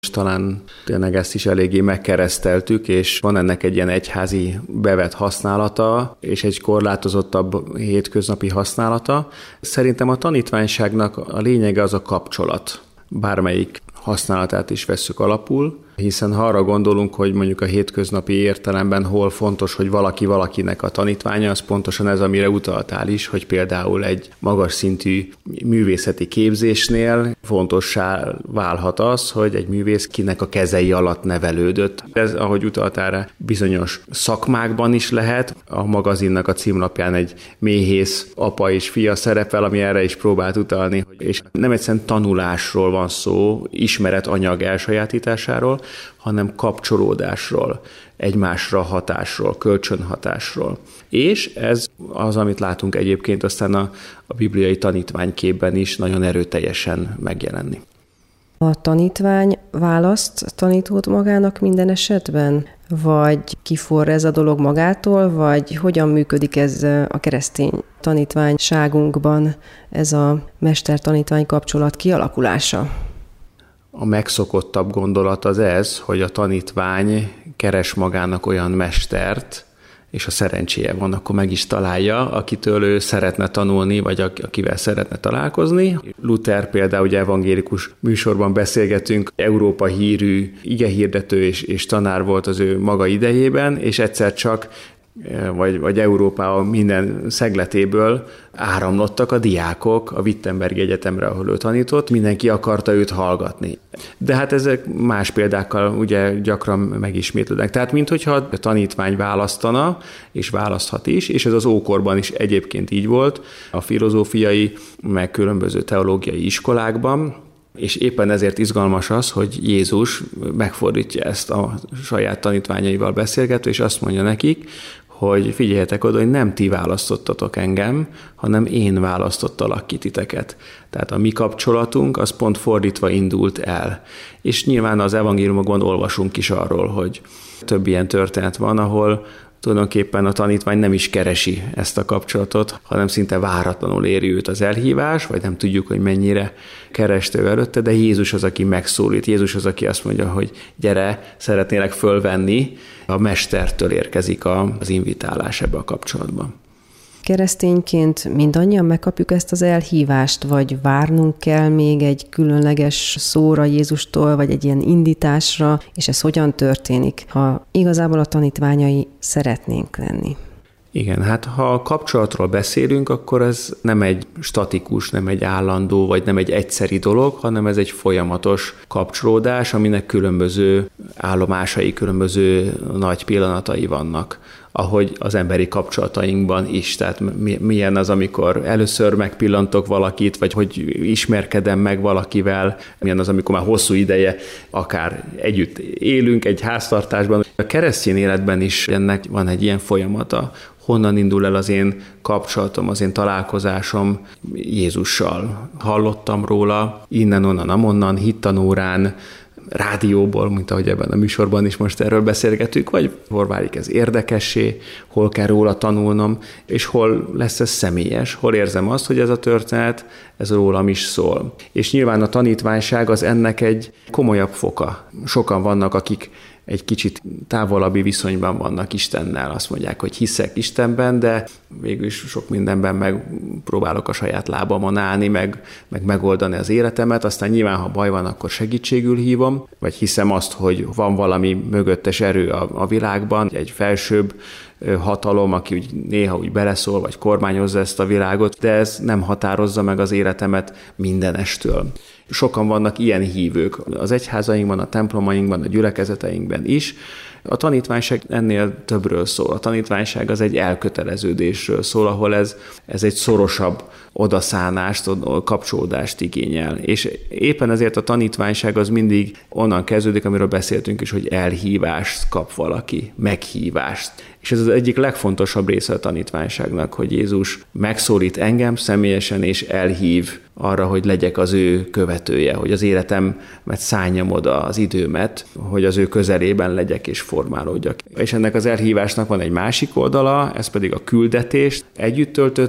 és talán tényleg ezt is eléggé megkereszteltük, és van ennek egy ilyen egyházi bevett használata, és egy korlátozottabb hétköznapi használata. Szerintem a tanítványságnak a lényege az a kapcsolat. Bármelyik használatát is vesszük alapul, hiszen ha arra gondolunk, hogy mondjuk a hétköznapi értelemben hol fontos, hogy valaki valakinek a tanítványa, az pontosan ez, amire utaltál is, hogy például egy magas szintű művészeti képzésnél fontossá válhat az, hogy egy művész kinek a kezei alatt nevelődött. Ez, ahogy utaltál rá, bizonyos szakmákban is lehet. A magazinnak a címlapján egy méhész apa és fia szerepel, ami erre is próbált utalni. És nem egyszerűen tanulásról van szó, ismeretanyag elsajátításáról, hanem kapcsolódásról, egymásra hatásról, kölcsönhatásról. És ez az, amit látunk egyébként aztán a bibliai tanítványképben is nagyon erőteljesen megjelenni. A tanítvány választ tanítót magának minden esetben? Vagy kiforr ez a dolog magától, vagy hogyan működik ez a keresztény tanítványságunkban, ez a mester-tanítvány kapcsolat kialakulása? A megszokottabb gondolat az ez, hogy a tanítvány keres magának olyan mestert, és a szerencséje van, akkor meg is találja, akitől ő szeretne tanulni, vagy akivel szeretne találkozni. Luther például, ugye evangélikus műsorban beszélgetünk, Európa hírű igehirdető és tanár volt az ő maga idejében, és egyszer csak vagy Európa minden szegletéből áramlottak a diákok a Wittenbergi Egyetemre, ahol ő tanított, mindenki akarta őt hallgatni. De hát ezek más példákkal ugye gyakran megismétlődnek. Tehát minthogyha a tanítvány választana, és választhat is, és ez az ókorban is egyébként így volt, a filozófiai, meg különböző teológiai iskolákban, és éppen ezért izgalmas az, hogy Jézus megfordítja ezt a saját tanítványaival beszélgetve, és azt mondja nekik, hogy figyeljetek oda, hogy nem ti választottatok engem, hanem én választottalak ki titeket. Tehát a mi kapcsolatunk az pont fordítva indult el. És nyilván az evangéliumokban olvasunk is arról, hogy több ilyen történet van, ahol tulajdonképpen a tanítvány nem is keresi ezt a kapcsolatot, hanem szinte váratlanul éri őt az elhívás, vagy nem tudjuk, hogy mennyire kereste ő előtte, de Jézus az, aki megszólít. Jézus az, aki azt mondja, hogy gyere, szeretnélek fölvenni. A mestertől érkezik az invitálás ebbe a kapcsolatban. Keresztényként mindannyian megkapjuk ezt az elhívást, vagy várnunk kell még egy különleges szóra Jézustól, vagy egy ilyen indításra, és ez hogyan történik, ha igazából a tanítványai szeretnénk lenni? Igen, hát ha a kapcsolatról beszélünk, akkor ez nem egy statikus, nem egy állandó, vagy nem egy egyszeri dolog, hanem ez egy folyamatos kapcsolódás, aminek különböző állomásai, különböző nagy pillanatai vannak, ahogy az emberi kapcsolatainkban is. Tehát milyen az, amikor először megpillantok valakit, vagy hogy ismerkedem meg valakivel, milyen az, amikor már hosszú ideje akár együtt élünk egy háztartásban. A keresztény életben is ennek van egy ilyen folyamata. Honnan indul el az én kapcsolatom, az én találkozásom Jézussal? Hallottam róla innen, onnan, amonnan, hittanórán, rádióból, mint ahogy ebben a műsorban is most erről beszélgetünk, vagy hol válik ez érdekessé, hol kell róla tanulnom, és hol lesz ez személyes, hol érzem azt, hogy ez a történet, ez rólam is szól. És nyilván a tanítványság az ennek egy komolyabb foka. Sokan vannak, akik egy kicsit távolabbi viszonyban vannak Istennel, azt mondják, hogy hiszek Istenben, de végülis sok mindenben megpróbálok a saját lábamon állni, meg megoldani az életemet, aztán nyilván, ha baj van, akkor segítségül hívom, vagy hiszem azt, hogy van valami mögöttes erő a világban, egy felsőbb hatalom, aki úgy néha úgy beleszól, vagy kormányozza ezt a világot, de ez nem határozza meg az életemet mindenestől. Sokan vannak ilyen hívők az egyházainkban, a templomainkban, a gyülekezeteinkben is. A tanítványság ennél többről szól. A tanítványság az egy elköteleződésről szól, ahol ez egy szorosabb odaszánást, kapcsolódást igényel. És éppen ezért a tanítványság az mindig onnan kezdődik, amiről beszéltünk is, hogy elhívást kap valaki, meghívást. És ez az egyik legfontosabb része a tanítványságnak, hogy Jézus megszólít engem személyesen, és elhív arra, hogy legyek az ő követője, hogy az életemet szálljam oda, az időmet, hogy az ő közelében legyek és formálódjak. És ennek az elhívásnak van egy másik oldala, ez pedig a küldetés. Együtt töltött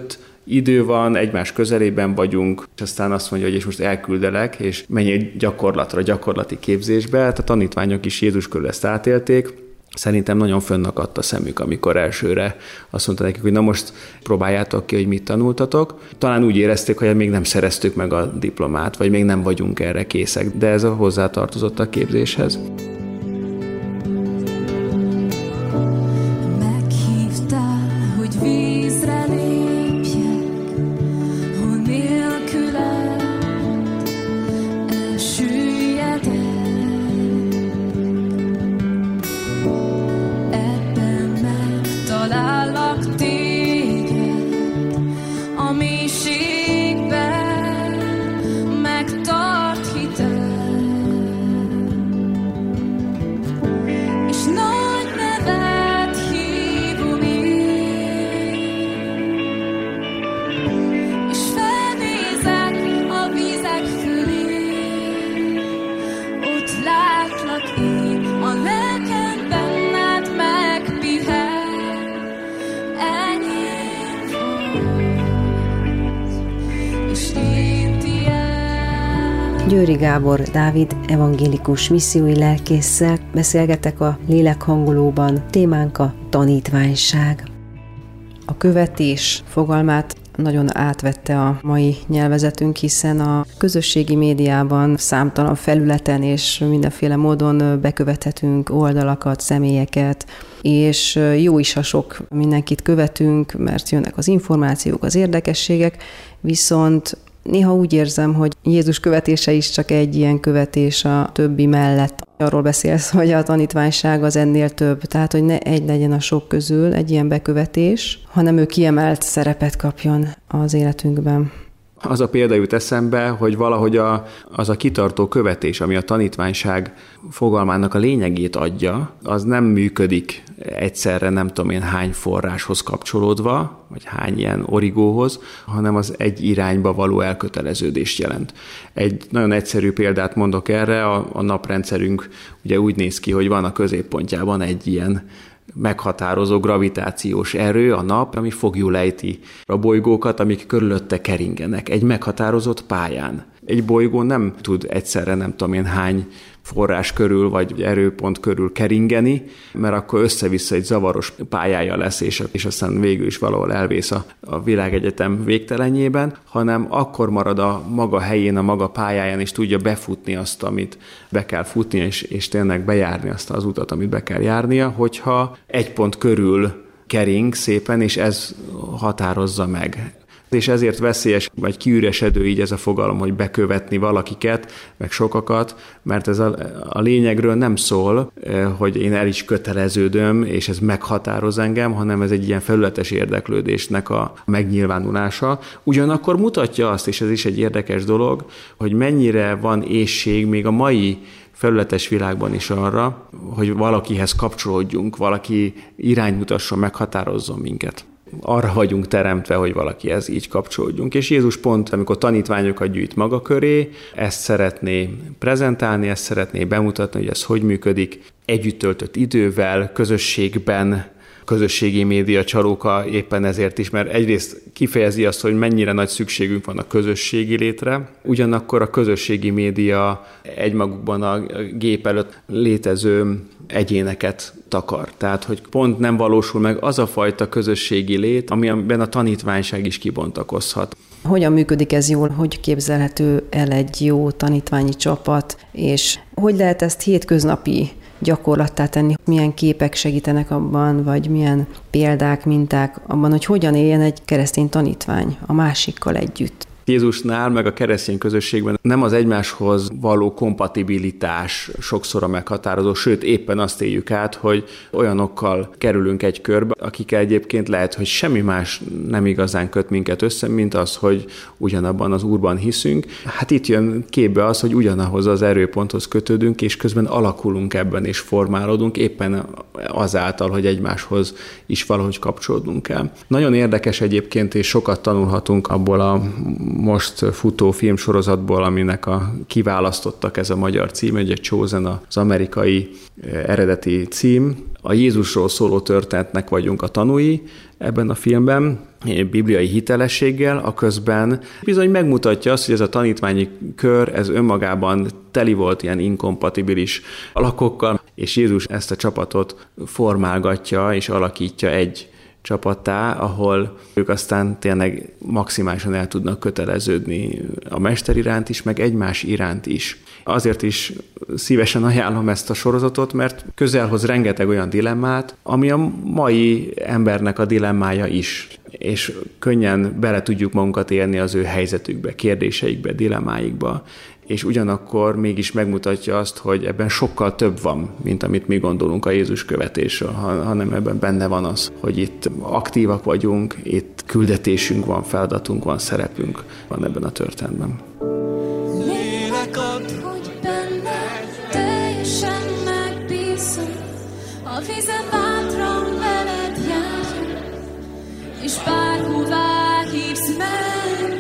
idő van, egymás közelében vagyunk, és aztán azt mondja, hogy és most elküldelek, és menj egy gyakorlati képzésbe. Hát a tanítványok is Jézus körül ezt átélték. Szerintem nagyon fönnakadt a szemük, amikor elsőre azt mondta nekik, hogy na most próbáljátok ki, hogy mit tanultatok. Talán úgy érezték, hogy még nem szereztük meg a diplomát, vagy még nem vagyunk erre készek, de ez hozzátartozott a képzéshez. Győri Gábor Dávid evangélikus missziói lelkésszel beszélgetek a Lélekhangolóban. Témánk a tanítványság. A követés fogalmát nagyon átvette a mai nyelvezetünk, hiszen a közösségi médiában számtalan felületen és mindenféle módon bekövethetünk oldalakat, személyeket, és jó is, ha sok mindenkit követünk, mert jönnek az információk, az érdekességek, viszont néha úgy érzem, hogy Jézus követése is csak egy ilyen követés a többi mellett. Arról beszélsz, hogy a tanítványság az ennél több, tehát hogy ne egy legyen a sok közül egy ilyen bekövetés, hanem ő kiemelt szerepet kapjon az életünkben. Az a példa jut eszembe, hogy valahogy az a kitartó követés, ami a tanítványság fogalmának a lényegét adja, az nem működik egyszerre nem tudom én hány forráshoz kapcsolódva, vagy hány ilyen origóhoz, hanem az egy irányba való elköteleződést jelent. Egy nagyon egyszerű példát mondok erre, a naprendszerünk ugye úgy néz ki, hogy van a középpontjában egy ilyen meghatározó gravitációs erő, a nap, ami foglyul ejti a bolygókat, amik körülötte keringenek egy meghatározott pályán. Egy bolygó nem tud egyszerre nem tudom én hány forrás körül, vagy erőpont körül keringeni, mert akkor össze-vissza egy zavaros pályája lesz, és aztán végül is valahol elvész a világegyetem végtelenjében, hanem akkor marad a maga helyén, a maga pályáján, és tudja befutni azt, amit be kell futni, és tényleg bejárni azt az utat, amit be kell járnia, hogyha egy pont körül kering szépen, és ez határozza meg. És ezért veszélyes, vagy kiüresedő így ez a fogalom, hogy bekövetni valakiket, meg sokakat, mert ez a lényegről nem szól, hogy én el is köteleződöm, és ez meghatároz engem, hanem ez egy ilyen felületes érdeklődésnek a megnyilvánulása. Ugyanakkor mutatja azt, és ez is egy érdekes dolog, hogy mennyire van éhség még a mai felületes világban is arra, hogy valakihez kapcsolódjunk, valaki iránymutasson, meghatározzon minket. Arra vagyunk teremtve, hogy valakihez így kapcsolódjunk. És Jézus pont, amikor tanítványokat gyűjt maga köré, ezt szeretné prezentálni, ezt szeretné bemutatni, hogy ez hogy működik, együtt töltött idővel, közösségben, közösségi média csalóka éppen ezért is, mert egyrészt kifejezi azt, hogy mennyire nagy szükségünk van a közösségi létre, ugyanakkor a közösségi média egymagukban a gép előtt létező egyéneket takar. Tehát, hogy pont nem valósul meg az a fajta közösségi lét, amiben a tanítványság is kibontakozhat. Hogyan működik ez jól, hogy képzelhető el egy jó tanítványi csapat, és hogy lehet ezt hétköznapi gyakorlattá tenni, milyen képek segítenek abban, vagy milyen példák, minták abban, hogy hogyan éljen egy keresztény tanítvány a másikkal együtt. Jézusnál, meg a keresztény közösségben nem az egymáshoz való kompatibilitás sokszor a meghatározó, sőt éppen azt éljük át, hogy olyanokkal kerülünk egy körbe, akikkel egyébként lehet, hogy semmi más nem igazán köt minket össze, mint az, hogy ugyanabban az Úrban hiszünk. Hát itt jön képbe az, hogy ugyanahoz az erőponthoz kötődünk, és közben alakulunk ebben és formálódunk éppen azáltal, hogy egymáshoz is valahogy kapcsolódnunk kell. Nagyon érdekes egyébként, és sokat tanulhatunk abból a most futó filmsorozatból, aminek kiválasztottak, ez a magyar cím, ugye Chosen az amerikai eredeti cím. A Jézusról szóló történetnek vagyunk a tanúi ebben a filmben, bibliai hitelességgel, aközben bizony megmutatja azt, hogy ez a tanítványi kör, ez önmagában teli volt ilyen inkompatibilis alakokkal, és Jézus ezt a csapatot formálgatja és alakítja egy csapattá, ahol ők aztán tényleg maximálisan el tudnak köteleződni a mester iránt is, meg egymás iránt is. Azért is szívesen ajánlom ezt a sorozatot, mert közel hoz rengeteg olyan dilemmát, ami a mai embernek a dilemmája is, és könnyen bele tudjuk magunkat élni az ő helyzetükbe, kérdéseikbe, dilemmáikba, és ugyanakkor mégis megmutatja azt, hogy ebben sokkal több van, mint amit mi gondolunk a Jézus követésről, hanem ebben benne van az, hogy itt aktívak vagyunk, itt küldetésünk van, feladatunk van, szerepünk van ebben a történetben. Lélek ad, hogy benned teljesen megbízom, a vizen bátran veled jár, és bárhová hívsz menni.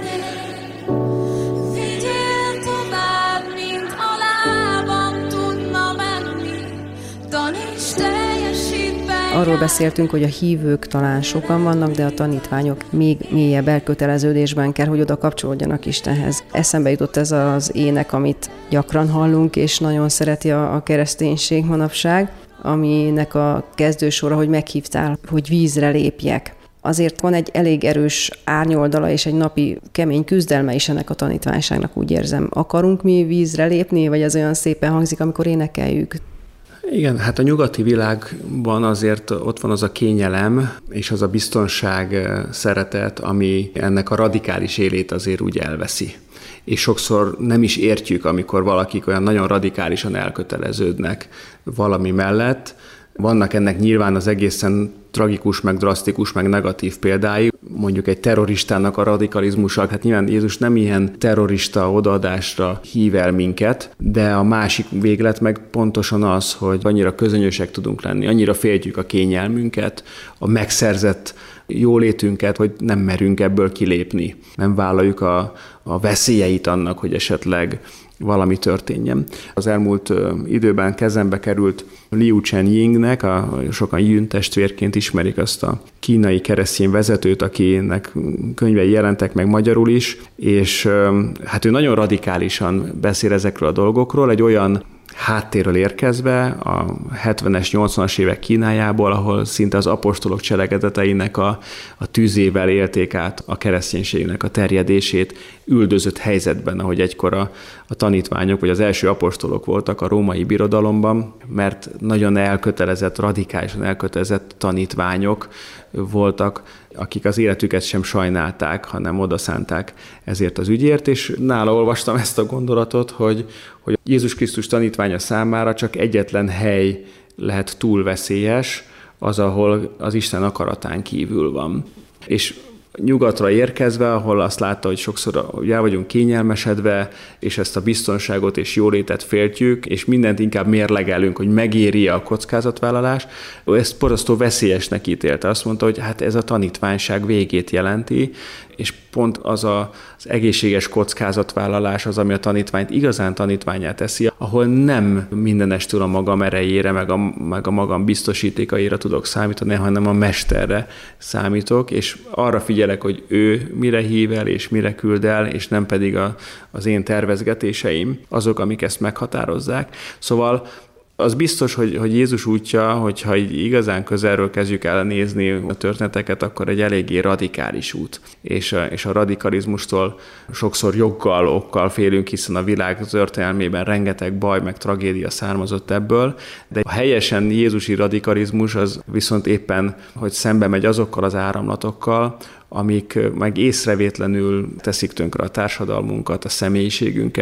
Arról beszéltünk, hogy a hívők talán sokan vannak, de a tanítványok még mélyebb elköteleződésben kell, hogy oda kapcsolódjanak Istenhez. Eszembe jutott ez az ének, amit gyakran hallunk, és nagyon szereti a kereszténység manapság, aminek a kezdősora, hogy meghívtál, hogy vízre lépjek. Azért van egy elég erős árnyoldala és egy napi kemény küzdelme is ennek a tanítványságnak, úgy érzem. Akarunk mi vízre lépni, vagy ez olyan szépen hangzik, amikor énekeljük? Igen, hát a nyugati világban azért ott van az a kényelem és az a biztonság, szeretet, ami ennek a radikális élét azért úgy elveszi. És sokszor nem is értjük, amikor valakik olyan nagyon radikálisan elköteleződnek valami mellett. Vannak ennek nyilván az egészen tragikus, meg drasztikus, meg negatív példái. Mondjuk egy terroristának a radikalizmusa, hát nyilván Jézus nem ilyen terrorista odaadásra hív el minket, de a másik véglet meg pontosan az, hogy annyira közönösek tudunk lenni, annyira féltjük a kényelmünket, a megszerzett jólétünket, hogy nem merünk ebből kilépni. Nem vállaljuk a veszélyeit annak, hogy esetleg valami történjen. Az elmúlt időben kezembe került Liu Chen-yingnek, sokan Yun testvérként ismerik azt a kínai keresztény vezetőt, akinek könyvei jelentek meg magyarul is, és hát ő nagyon radikálisan beszél ezekről a dolgokról, egy olyan háttérről érkezve a 70-es, 80-as évek Kínájából, ahol szinte az apostolok cselekedeteinek a tűzével élték át a kereszténységnek a terjedését, üldözött helyzetben, ahogy egykor a tanítványok, vagy az első apostolok voltak a római birodalomban, mert nagyon elkötelezett, radikálisan elkötelezett tanítványok voltak, akik az életüket sem sajnálták, hanem odaszánták ezért az ügyért, és nála olvastam ezt a gondolatot, hogy Jézus Krisztus tanítványa számára csak egyetlen hely lehet túl veszélyes, az, ahol az Isten akaratán kívül van. És nyugatra érkezve, ahol azt látta, hogy sokszor el vagyunk kényelmesedve, és ezt a biztonságot és jólétet féltjük, és mindent inkább mérlegelünk, hogy megéri a kockázatvállalás, ezt borzasztó veszélyesnek ítélte. Azt mondta, hogy hát ez a tanítványság végét jelenti, és pont az egészséges kockázatvállalás az, ami a tanítványt igazán tanítvánnyá teszi, ahol nem mindenestől a magam erejére, meg a magam biztosítékaira tudok számítani, hanem a mesterre számítok, és arra figyelek, hogy ő mire hív el, és mire küld el, és nem pedig az én tervezgetéseim, azok, amik ezt meghatározzák. Szóval az biztos, hogy Jézus útja, hogyha igazán közelről kezdjük el nézni a történeteket, akkor egy eléggé radikális út. És a radikalizmustól sokszor joggal, okkal félünk, hiszen a világ történelmében rengeteg baj, meg tragédia származott ebből, de a helyesen jézusi radikalizmus az viszont éppen, hogy szembe megy azokkal az áramlatokkal, amik meg észrevétlenül teszik tönkre a társadalmunkat, a személyiségünket,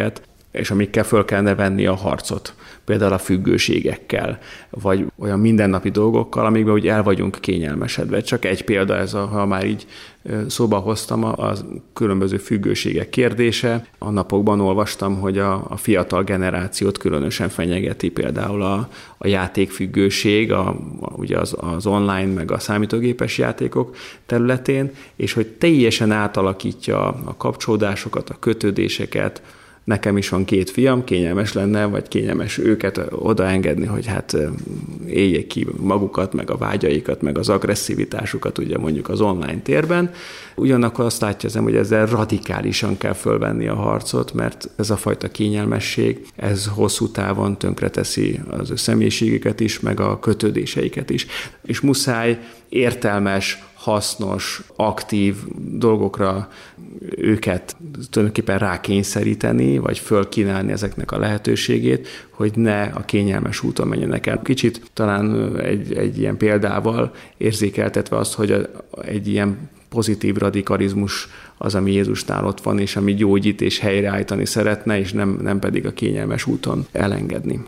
és amikkel föl kellene venni a harcot. Például a függőségekkel, vagy olyan mindennapi dolgokkal, amikben úgy el vagyunk kényelmesedve. Csak egy példa ez, ha már így szóba hoztam, a különböző függőségek kérdése. A napokban olvastam, hogy a fiatal generációt különösen fenyegeti például a játékfüggőség, ugye az online, meg a számítógépes játékok területén, és hogy teljesen átalakítja a kapcsolódásokat, a kötődéseket. Nekem is van 2 fiam, kényelmes lenne, vagy kényelmes őket odaengedni, hogy hát éljék ki magukat, meg a vágyaikat, meg az agresszivitásukat, ugye mondjuk az online térben. Ugyanakkor azt látja, hogy ezzel radikálisan kell fölvenni a harcot, mert ez a fajta kényelmesség, ez hosszú távon tönkreteszi az ő személyiségüket is, meg a kötődéseiket is. És muszáj értelmes, hasznos, aktív dolgokra őket tulajdonképpen rákényszeríteni, vagy fölkínálni ezeknek a lehetőségét, hogy ne a kényelmes úton menjenek el. Kicsit talán egy ilyen példával érzékeltetve azt, hogy egy ilyen pozitív radikalizmus az, ami Jézusnál ott van, és ami gyógyít és helyreállítani szeretne, és nem pedig a kényelmes úton elengedni.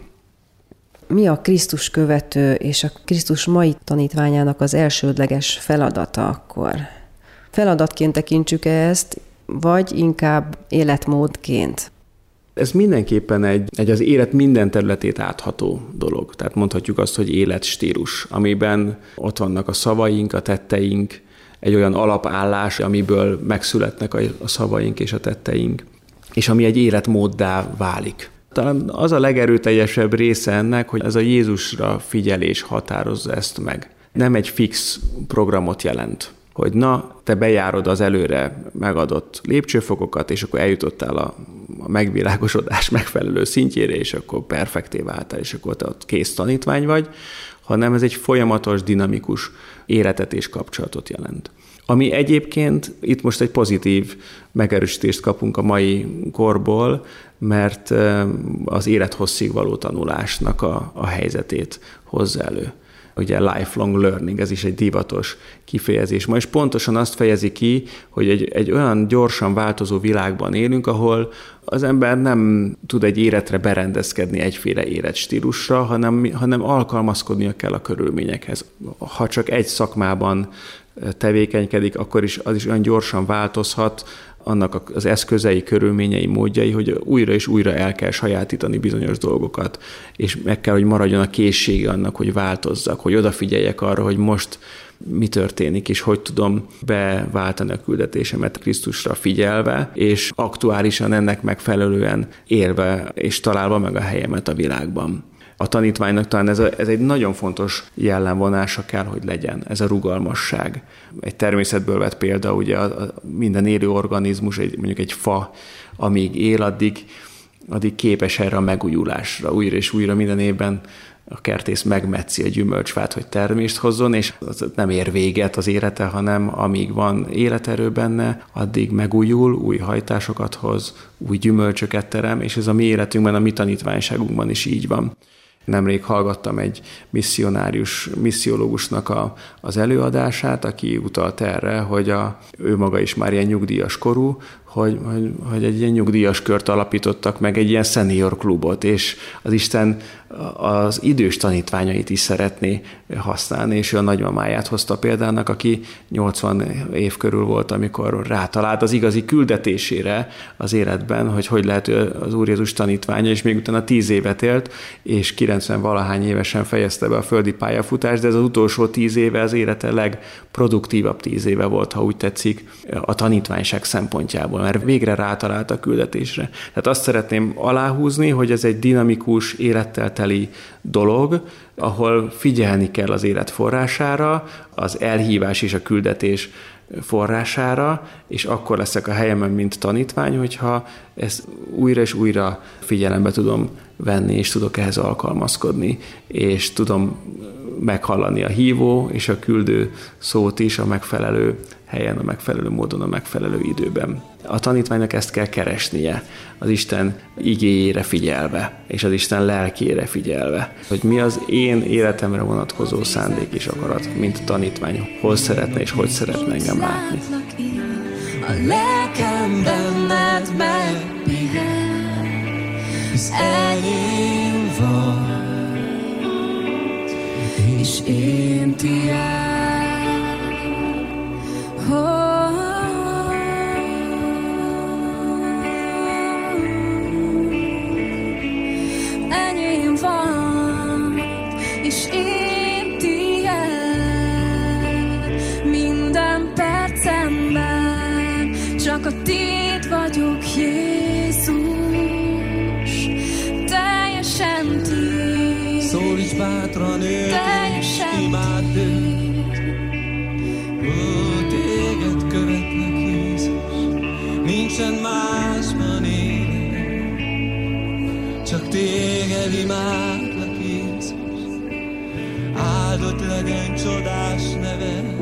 Mi a Krisztus követő és a Krisztus mai tanítványának az elsődleges feladata akkor? Feladatként tekintsük ezt, vagy inkább életmódként? Ez mindenképpen egy az élet minden területét átható dolog. Tehát mondhatjuk azt, hogy életstílus, amiben ott vannak a szavaink, a tetteink, egy olyan alapállás, amiből megszületnek a szavaink és a tetteink, és ami egy életmóddá válik. Talán az a legerőteljesebb része ennek, hogy ez a Jézusra figyelés határozza ezt meg. Nem egy fix programot jelent, hogy na, te bejárod az előre megadott lépcsőfokokat, és akkor eljutottál a megvilágosodás megfelelő szintjére, és akkor perfekté váltál, és akkor te ott kész tanítvány vagy, hanem ez egy folyamatos, dinamikus életet és kapcsolatot jelent. Ami egyébként itt most egy pozitív megerősítést kapunk a mai korból, mert az élethosszig való tanulásnak a helyzetét hozza elő. Ugye lifelong learning, ez is egy divatos kifejezés. Ma is pontosan azt fejezi ki, hogy egy olyan gyorsan változó világban élünk, ahol az ember nem tud egy életre berendezkedni egyféle életstílusra, hanem alkalmazkodnia kell a körülményekhez. Ha csak egy szakmában tevékenykedik, akkor is az is olyan gyorsan változhat, annak az eszközei, körülményei, módjai, hogy újra és újra el kell sajátítani bizonyos dolgokat, és meg kell, hogy maradjon a készsége annak, hogy változzak, hogy odafigyeljek arra, hogy most mi történik, és hogy tudom beváltani a küldetésemet Krisztusra figyelve, és aktuálisan ennek megfelelően élve, és találva meg a helyemet a világban. A tanítványnak talán ez egy nagyon fontos jellemvonása kell, hogy legyen, ez a rugalmasság. Egy természetből vett példa, ugye minden élő organizmus, mondjuk egy fa, amíg él, addig képes erre a megújulásra. Újra és újra minden évben a kertész megmetszi a gyümölcsfát, hogy termést hozzon, és az nem ér véget az élete, hanem amíg van életerő benne, addig megújul, új hajtásokat hoz, új gyümölcsöket terem, és ez a mi életünkben, a mi tanítványságunkban is így van. Nemrég hallgattam egy missziológusnak az előadását, aki utalt erre, hogy ő maga is már ilyen nyugdíjas korú, hogy egy ilyen nyugdíjas kört alapítottak meg, egy ilyen senior klubot, és az Isten az idős tanítványait is szeretné használni, és ő a nagymamáját hozta példának, aki 80 év körül volt, amikor rátalált az igazi küldetésére az életben, hogy lehet az Úr Jézus tanítványa, és még utána 10 évet élt, és 90-valahány évesen fejezte be a földi pályafutást, de ez az utolsó 10 éve az élete legproduktívabb 10 éve volt, ha úgy tetszik, a tanítványság szempontjából, mert végre rátalált a küldetésre. Tehát azt szeretném aláhúzni, hogy ez egy dinamikus, élettel teli dolog, ahol figyelni kell az élet forrására, az elhívás és a küldetés forrására, és akkor leszek a helyemen, mint tanítvány, hogyha ezt újra és újra figyelembe tudom venni, és tudok ehhez alkalmazkodni, és tudom meghallani a hívó és a küldő szót is a megfelelő helyen, a megfelelő módon, a megfelelő időben. A tanítványnak ezt kell keresnie, az Isten igéjére figyelve, és az Isten lelkére figyelve, hogy mi az én életemre vonatkozó szándék és akarat, mint tanítvány, hol szeretne és hogy szeretne engem látni. A lelkem benned megpihen, az enyém vagy, és én tiéd. Enyém vagy, és én tiéd. Minden percemben csak a tiéd vagyok, Jézus. Teljesen tiéd. Szólíts bátran őt, és imádd őt. Téged követlek, Jézus. Nincsen másban élek, csak téged imádlak, Jézus. Áldott legyen csodás neved,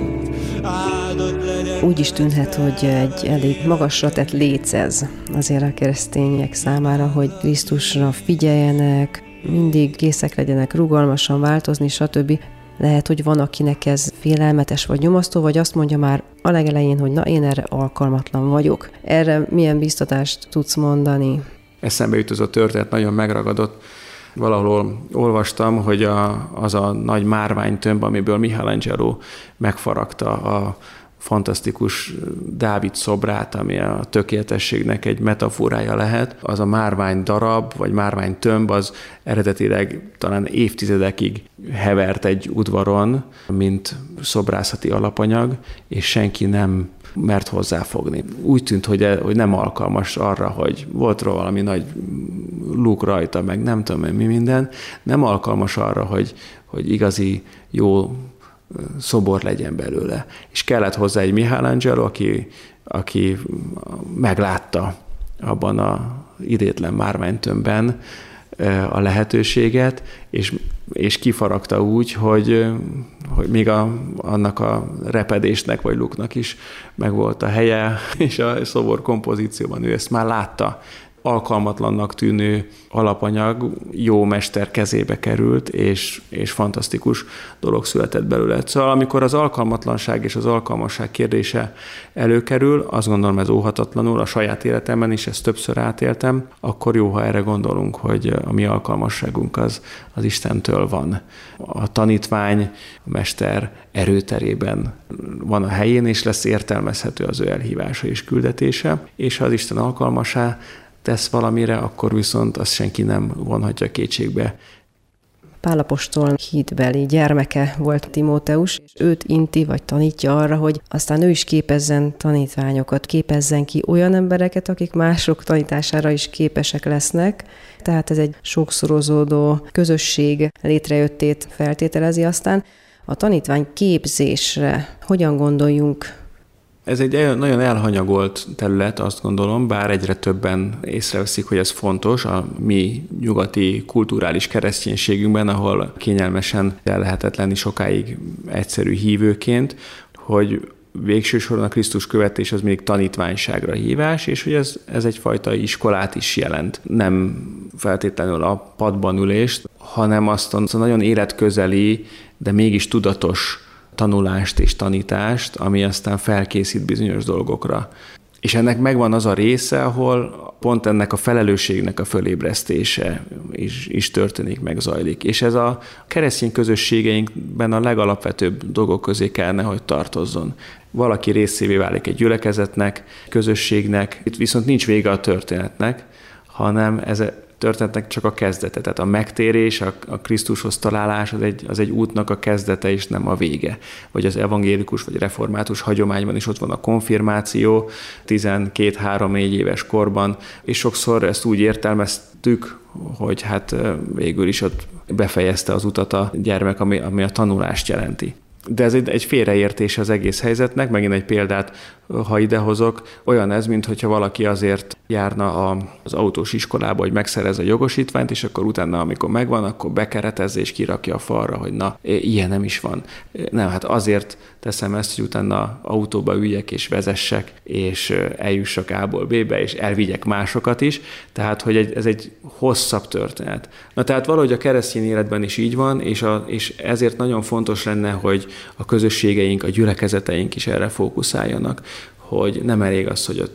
áldott legyen. Úgy is tűnhet, hogy egy elég magasra tett léc ez azért a keresztények számára, hogy Krisztusra figyeljenek, mindig készek legyenek rugalmasan változni, stb. Lehet, hogy van, akinek ez félelmetes vagy nyomasztó, vagy azt mondja már a legelején, hogy na, én erre alkalmatlan vagyok. Erre milyen biztatást tudsz mondani? Eszembe jut az a történet, nagyon megragadott. Valahol olvastam, hogy az a nagy márványtömb, amiből Michelangelo megfaragta a fantasztikus Dávid szobrát, ami a tökéletességnek egy metaforája lehet, az a márvány darab, vagy márvány tömb, az eredetileg talán évtizedekig hevert egy udvaron, mint szobrászati alapanyag, és senki nem mert hozzáfogni. Úgy tűnt, hogy nem alkalmas arra, hogy volt róla valami nagy luk rajta, meg nem tudom mi minden, nem alkalmas arra, hogy igazi jó szobor legyen belőle. És kellett hozzá egy Michelangelo, aki meglátta abban az idétlen márványtömbben a lehetőséget, és kifaragta úgy, hogy még annak a repedésnek vagy luknak is megvolt a helye, és a szobor kompozícióban ő ezt már látta. Alkalmatlannak tűnő alapanyag jó mester kezébe került, és fantasztikus dolog született belőle. Szóval amikor az alkalmatlanság és az alkalmasság kérdése előkerül, azt gondolom ez óhatatlanul, a saját életemben is ezt többször átéltem, akkor jó, ha erre gondolunk, hogy a mi alkalmasságunk az Istentől van. A tanítvány, a mester erőterében van a helyén, és lesz értelmezhető az ő elhívása és küldetése, és ha az Isten alkalmassá tesz valamire, akkor viszont azt senki nem vonhatja kétségbe. Pál apostol hitbeli gyermeke volt Timóteus, és őt inti vagy tanítja arra, hogy aztán ő is képezzen tanítványokat, képezzen ki olyan embereket, akik mások tanítására is képesek lesznek. Tehát ez egy sokszorozódó közösség létrejöttét feltételezi aztán. A tanítvány képzésre hogyan gondoljunk? Ez egy nagyon elhanyagolt terület, azt gondolom, bár egyre többen észreveszik, hogy ez fontos a mi nyugati kulturális kereszténységünkben, ahol kényelmesen el lehetett lenni sokáig egyszerű hívőként, hogy végső soron a Krisztus követés az mindig tanítványságra hívás, és hogy ez egyfajta iskolát is jelent. Nem feltétlenül a padban ülést, hanem azt a nagyon életközeli, de mégis tudatos tanulást és tanítást, ami aztán felkészít bizonyos dolgokra. És ennek megvan az a része, ahol pont ennek a felelősségnek a fölébresztése is történik, megzajlik. És ez a keresztény közösségeinkben a legalapvetőbb dolgok közé kellene, hogy tartozzon. Valaki részévé válik egy gyülekezetnek, közösségnek, itt viszont nincs vége a történetnek, hanem ez történetnek csak a kezdete. Tehát a megtérés, a Krisztushoz találás az egy útnak a kezdete, és nem a vége. Vagy az evangélikus vagy református hagyományban is ott van a konfirmáció 12-3-4 éves korban, és sokszor ezt úgy értelmeztük, hogy hát végül is ott befejezte az utat a gyermek, ami a tanulást jelenti. De ez egy félreértés az egész helyzetnek, megint egy példát, ha idehozok, olyan ez, mintha valaki azért járna az autós iskolába, hogy megszerez a jogosítványt, és akkor utána, amikor megvan, akkor bekeretezze és kirakja a falra, hogy na, ilyen nem is van. Nem, hát azért teszem ezt, hogy utána autóba üljek és vezessek, és eljussak A-ból B-be, és elvigyek másokat is, tehát, hogy ez egy hosszabb történet. Na tehát valahogy a keresztény életben is így van, és ezért nagyon fontos lenne, hogy a közösségeink, a gyülekezeteink is erre fókuszáljanak, hogy nem elég az, hogy ott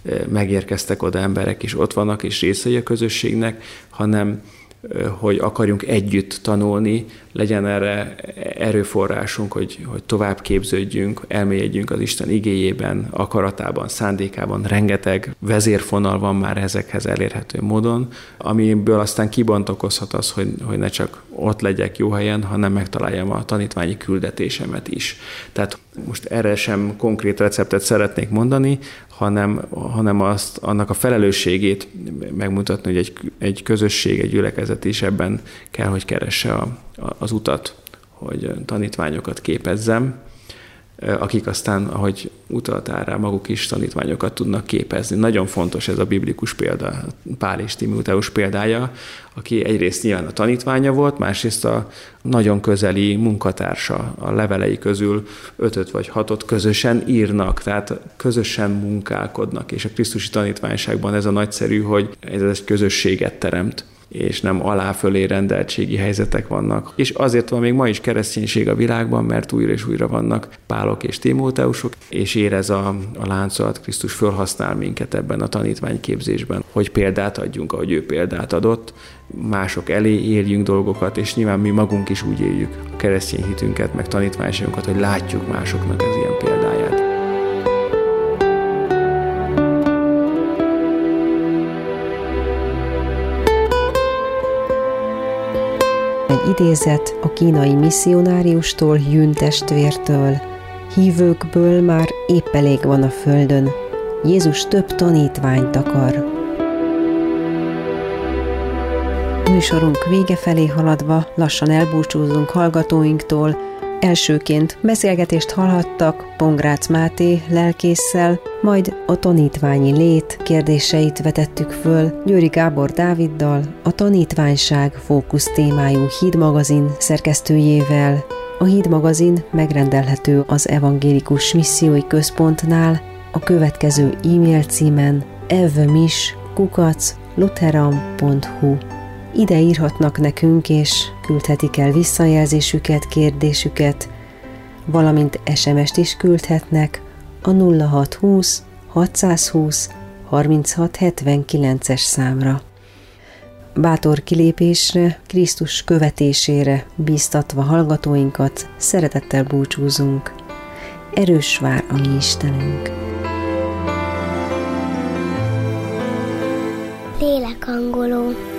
megérkeztek oda emberek, és ott vannak, és részei a közösségnek, hanem hogy akarjunk együtt tanulni, legyen erre erőforrásunk, hogy tovább képződjünk, elmélyedjünk az Isten igéjében, akaratában, szándékában. Rengeteg vezérfonal van már ezekhez elérhető módon, amiből aztán kibontakozhat az, hogy ne csak ott legyek jó helyen, hanem megtaláljam a tanítványi küldetésemet is. Tehát most erre sem konkrét receptet szeretnék mondani, hanem annak a felelősségét megmutatni, hogy egy közösség, egy gyülekezet is ebben kell, hogy keresse az utat, hogy tanítványokat képezzem, akik aztán, ahogy utaltál rá, maguk is tanítványokat tudnak képezni. Nagyon fontos ez a biblikus példa, Pál és Timóteus példája, aki egyrészt nyilván a tanítványa volt, másrészt a nagyon közeli munkatársa. A levelei közül 5 vagy 6 közösen írnak, tehát közösen munkálkodnak, és a krisztusi tanítványságban ez a nagyszerű, hogy ez egy közösséget teremt, és nem alá-fölé rendeltségi helyzetek vannak. És azért van még ma is kereszténység a világban, mert újra és újra vannak Pálok és Timóteusok, és érez a láncolat, Krisztus fölhasznál minket ebben a tanítványképzésben, hogy példát adjunk, ahogy ő példát adott, mások elé éljünk dolgokat, és nyilván mi magunk is úgy éljük a keresztény hitünket, meg tanítványságunkat, hogy látjuk másoknak az ilyen példáját. Egy idézet a kínai misszionáriustól, Jün testvértől. Hívőkből már épp elég van a földön. Jézus több tanítványt akar. Műsorunk vége felé haladva lassan elbúcsúzunk hallgatóinktól. Elsőként beszélgetést hallhattak Pongrácz Máté lelkésszel, majd a tanítványi lét kérdéseit vetettük föl Győri Gábor Dáviddal, a tanítványság fókusz témájú Híd magazin szerkesztőjével. A Híd magazin megrendelhető az Evangélikus Missziói Központnál a következő e-mail címen evmis@lutheran.hu. Ide írhatnak nekünk, és küldhetik el visszajelzésüket, kérdésüket, valamint SMS-t is küldhetnek a 0620 620 36 79-es számra. Bátor kilépésre, Krisztus követésére bíztatva hallgatóinkat szeretettel búcsúzunk. Erős vár a mi Istenünk! Lélekangoló.